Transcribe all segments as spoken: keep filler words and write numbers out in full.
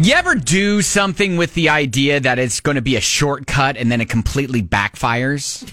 You ever do something with the idea that it's going to be a shortcut and then it completely backfires?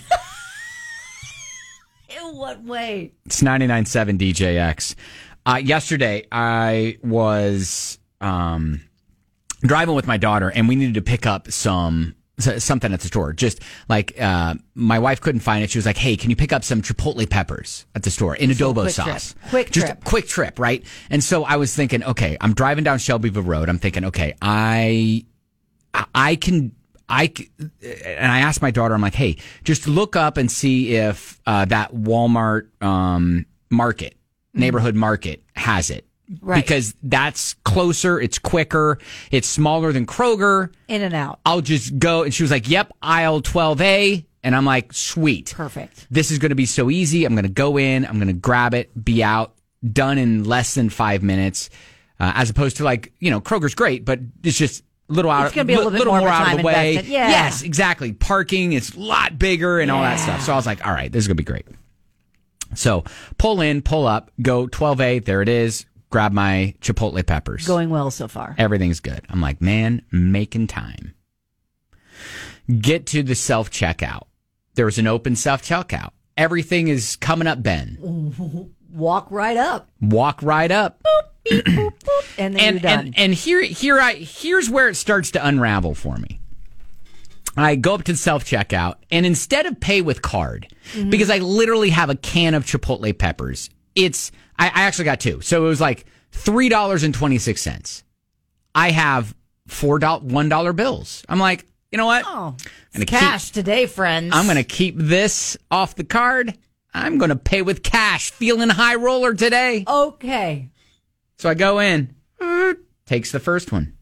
In what way? It's ninety-nine point seven D J X. Uh, yesterday, I was um, driving with my daughter, and we needed to pick up some something at the store. Just like uh, my wife couldn't find it. She was like, hey, can you pick up some chipotle peppers at the store in adobo quick sauce? Trip. Quick Just trip. a quick trip, right? And so I was thinking, okay, I'm driving down Shelbyville Road. I'm thinking, okay, I, I can, I, and I asked my daughter, I'm like, hey, just look up and see if uh, that Walmart um, market, neighborhood market has it. Right. Because that's closer, it's quicker, it's smaller than Kroger. In and out. I'll just go. And she was like, yep, aisle twelve A. And I'm like, sweet. Perfect. This is going to be so easy. I'm going to go in, I'm going to grab it, be out, done in less than five minutes. Uh, as opposed to like, you know, Kroger's great, but it's just a little out, it's gonna be a little, little bit more, more of a out time of the way. invested. Yeah. Yes, exactly. Parking, it's a lot bigger and yeah. all that stuff. So I was like, all right, this is going to be great. So pull in, pull up, go twelve A. There it is. Grab my chipotle peppers. Going well so far. Everything's good. I'm like, man, making time. Get to the self-checkout. There was an open self-checkout. Everything is coming up, Ben. Walk right up. Walk right up. Boop, beep, boop, boop, and then and, you're done. And, and here, here I, here's where it starts to unravel for me. I go up to the self-checkout, and instead of pay with card, mm-hmm. because I literally have a can of chipotle peppers, it's, I, I actually got two. So it was like three dollars and twenty-six cents. I have four dollars, one dollar bills. I'm like, you know what? Oh, it's cash keep, today, friends. I'm going to keep this off the card. I'm going to pay with cash. Feeling high roller today. Okay. So I go in. Takes the first one.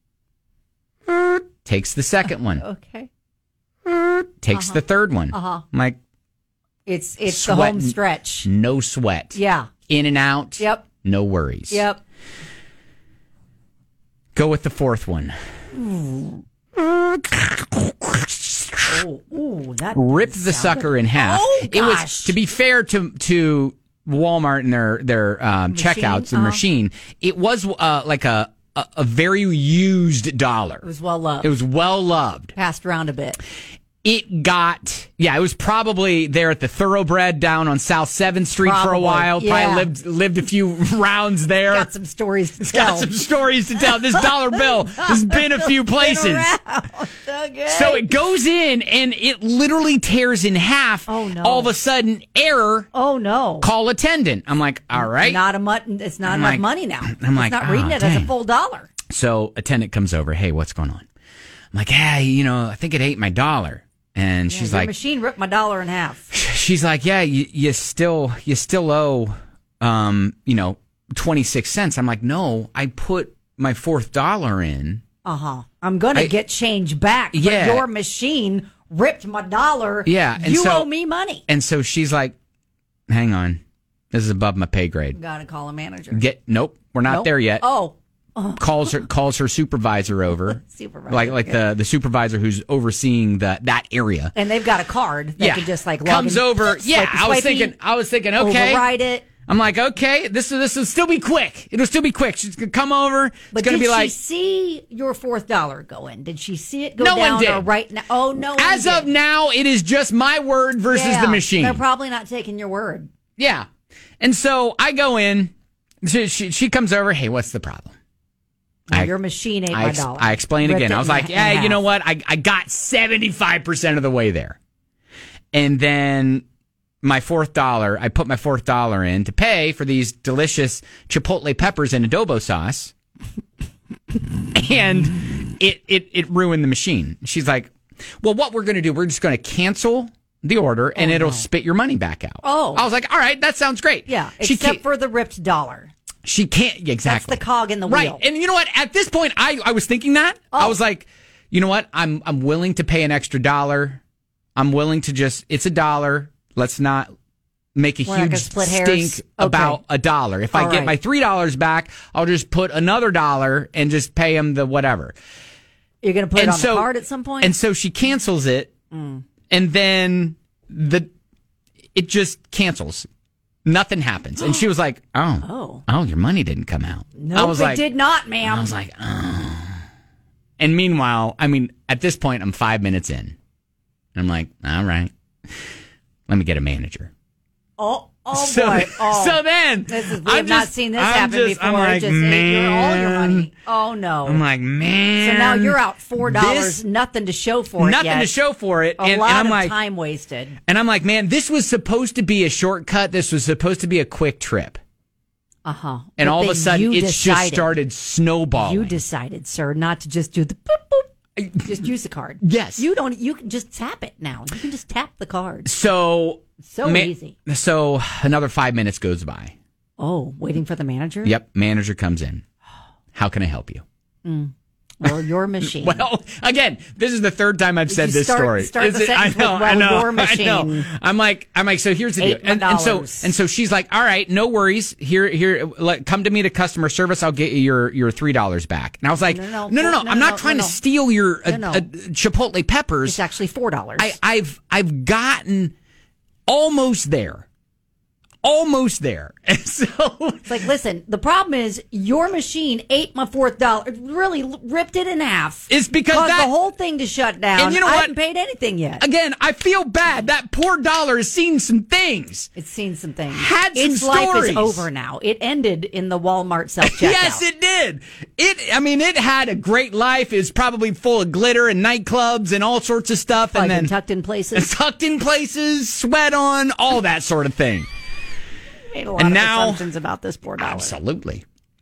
Takes the second one. Okay. Takes uh-huh. the third one. Uh-huh. I'm like, It's it's sweat, the home stretch. No sweat. Yeah. In and out. Yep. No worries. Yep. Go with the fourth one. Ooh. Oh, ooh, that ripped the sucker good. in half. Oh, it was, to be fair to to Walmart and their their um, checkouts, the uh-huh. machine. It was uh, like a, a a very used dollar. It was well loved. It was well loved. Passed around a bit. It got, yeah, it was probably there at the Thoroughbred down on South seventh Street probably, for a while. yeah. Probably lived lived a few rounds there. Got some stories to it's tell. Got some stories to tell. This dollar bill has been a few places. Okay. So it goes in and it literally tears in half. Oh, no. All of a sudden, error. Oh, no. Call attendant. I'm like, all right. Not a mut- It's not I'm enough like, money now. I'm it's like, not oh, reading it dang. as a full dollar. So attendant comes over. Hey, what's going on? I'm like, hey, you know, I think it ate my dollar. And yeah, she's your like, machine ripped my dollar in half. She's like, yeah, you, you still, you still owe, um, you know, twenty-six cents. I'm like, no, I put my fourth dollar in. Uh huh. I'm going to get change back. But yeah. your machine ripped my dollar. Yeah. And you so, owe me money. And so she's like, hang on. This is above my pay grade. Got to call a manager. Get, nope, we're not nope. there yet. Oh. calls her calls her supervisor over, supervisor, like like yeah. the, the supervisor who's overseeing the that area, and they've got a card that yeah. can just like log comes in, over. Yeah, I was thinking, I was thinking, okay, override it. I'm like, okay, this this will still be quick. It'll still be quick. She's gonna come over. It's but gonna did be like, she see your fourth dollar go in? Did she see it go no down? one did. Or right now? Oh no! One As did. of now, it is just my word versus yeah, the machine. They're probably not taking your word. Yeah, and so I go in. She she, she comes over. Hey, what's the problem? Now, I, your machine ate I, my ex- dollar. I explained Ripped again. I was like, yeah, you know what? I, I got seventy-five percent of the way there. And then my fourth dollar, I put my fourth dollar in to pay for these delicious chipotle peppers and adobo sauce. And it, it, it ruined the machine. She's like, well, what we're going to do, we're just going to cancel the order and oh, it'll no. spit your money back out. Oh. I was like, all right, that sounds great. Yeah, she except for the ripped dollar. She can't, exactly. That's the cog in the wheel. Right. And you know what? At this point, I, I was thinking that. Oh. I was like, you know what? I'm I'm willing to pay an extra dollar. I'm willing to just, it's a dollar. Let's not make a We're huge split stink hairs. about okay. a dollar. If All I get right. my three dollars back, I'll just put another dollar and just pay him the whatever. You're going to put and it on so, the card at some point? And so she cancels it. Mm. And then the it just cancels. Nothing happens. And she was like, oh, oh, oh, your money didn't come out. No, I was it like, did not, ma'am. I was like, oh. And meanwhile, I mean, at this point, I'm five minutes in. And I'm like, all right, let me get a manager. Oh, oh so, boy. Oh. So then, this is, we I'm have not just, seen this I'm happen just, before. I'm like, it just man. ate your, all your money. Oh, no. I'm like, man. So now you're out four dollars, this, nothing to show for it Nothing yet. to show for it. A and, lot and I'm of like, time wasted. And I'm like, man, this was supposed to be a shortcut. This was supposed to be a quick trip. Uh-huh. And But all of then a sudden, you it's decided, just started snowballing. You decided, sir, not to just do the boop, boop. Just use the card. Yes. You don't, you can just tap it now. You can just tap the card. So. So ma- easy. So another five minutes goes by. Oh, waiting for the manager? Yep. Manager comes in. How can I help you? Mm. Well, your machine. Well, again, this is the third time I've Did said you this start, story. Start Is the it, I sentence know, with, well, I know, your machine. I know. I'm like, I'm like, so here's the deal. Eight And, and so, dollars. and so she's like, all right, no worries. Here, here, let, come to me to customer service. I'll get you your, your three dollars back. And I was like, no, No, no, no, no, no. no, I'm not no, trying no, to no. steal your uh, No, no. uh, Chipotle peppers. It's actually four dollars. I, I've, I've gotten almost there. Almost there. And so It's like, listen, the problem is your machine ate my fourth dollar. It really l- ripped it in half. It's because caused that- the whole thing to shut down. And you know I what? haven't paid anything yet. again, I feel bad. That poor dollar has seen some things. It's seen some things. Had some its life stories. is over now. It ended in the Walmart self-checkout. Yes, it did. It, I mean, it had a great life. It's probably full of glitter and nightclubs and all sorts of stuff. Probably and then been tucked in places. tucked in places, sweat on, all that sort of thing. Made a lot and of now- assumptions about this poor dollar. Absolutely.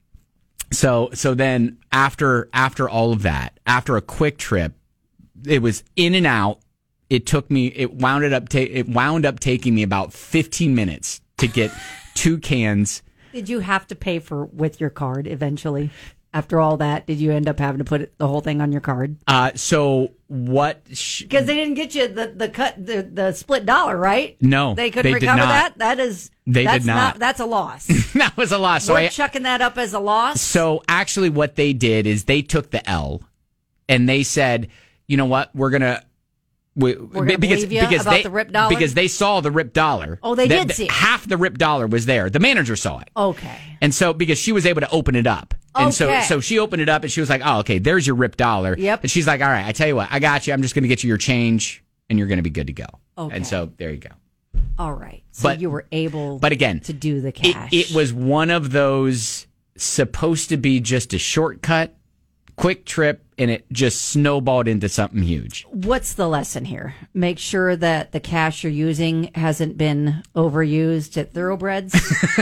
So, so then after after all of that, after a quick trip, it was in and out. It took me. It wound it up. Ta- it wound up taking me about fifteen minutes to get two cans. Did you have to pay for with your card eventually? After all that, did you end up having to put it, the whole thing on your card? Uh, so what? Sh- Because they didn't get you the, the cut the, the split dollar, right? No, they couldn't they did recover not. that. That is They that's did not. That's a loss. that was a loss. So We're I, chucking that up as a loss. So actually what they did is they took the L and they said, you know what, we're going to we, We're gonna because believe you because about they the ripped dollar? because they saw the ripped dollar. Oh, they The- did the- see it. half the ripped dollar was there. The manager saw it. Okay. And so because she was able to open it up. And so Okay. so she opened it up and she was like, "Oh, okay, there's your ripped dollar." Yep. And she's like, "All right, I tell you what, I got you. I'm just going to get you your change and you're going to be good to go." Okay. And so there you go. All right. So But- you were able But again, to do the It, cash. it was one of those supposed to be just a shortcut, quick trip, and it just snowballed into something huge. What's the lesson here? Make sure that the cash you're using hasn't been overused at Thoroughbreds.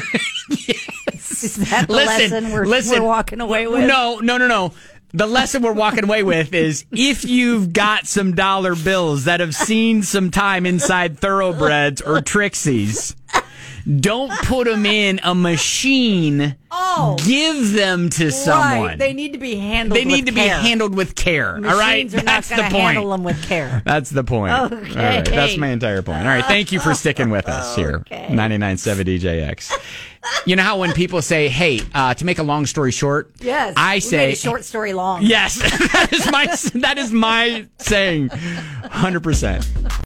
Is that the Listen, lesson we're, listen. we're walking away with? No, no, no, no. The lesson we're walking away with is if you've got some dollar bills that have seen some time inside Thoroughbreds or Trixies, don't put them in a machine. Oh. Give them to someone. Right. They need to be handled They need with to care. be handled with care. Machines all right? are That's not the going to point. handle them with care. That's the point. Okay. All right. That's my entire point. All right. Thank you for sticking with us here. Okay. ninety-nine point seven D J X. You know how when people say, hey, uh, to make a long story short, Yes. I we say, made a short story long. yes, that is my, that is my saying. one hundred percent.